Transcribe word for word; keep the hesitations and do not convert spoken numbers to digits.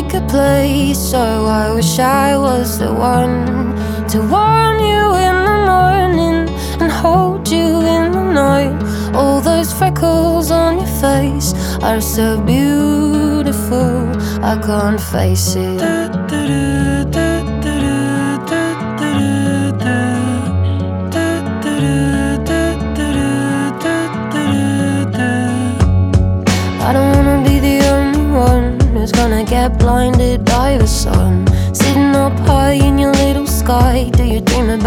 make a place. So I wish I was the one to warm you in the morning and hold you in the night. All those freckles on your face are so beautiful, I can't face it. I don't wanna be the only one who's gonna get blinded by the sun. Sitting up high in your little sky, do you dream about